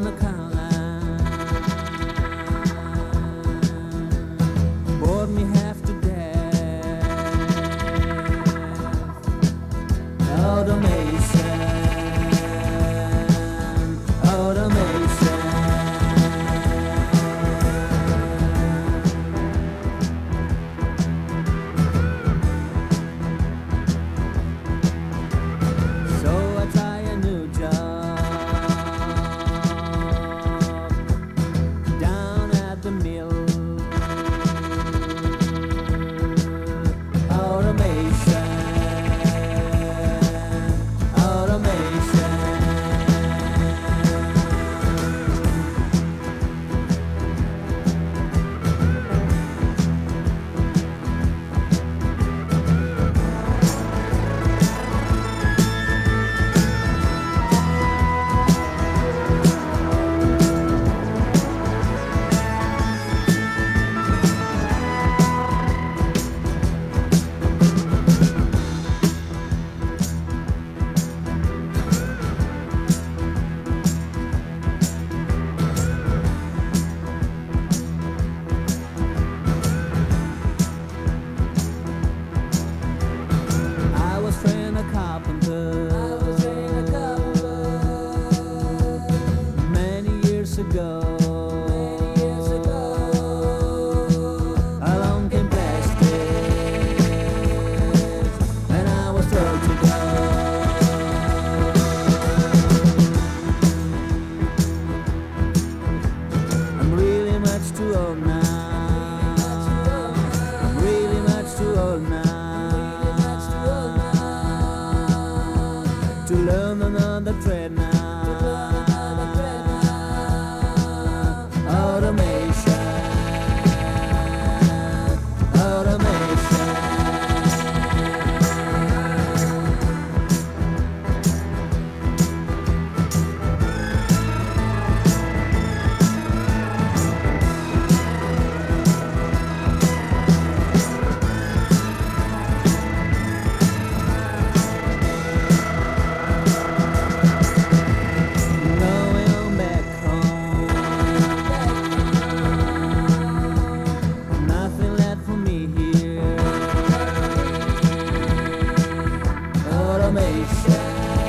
the counter bored me half to death. Automation, automation. So I try a new job down at the mill. Automation, automation. I was trained a carpenter many years ago. Along came plastic, and I was told to go. I'm really much too old now. I'm really much too old now to learn another trade now. Automation, automation. Going on back home, nothing left for me here. Automation,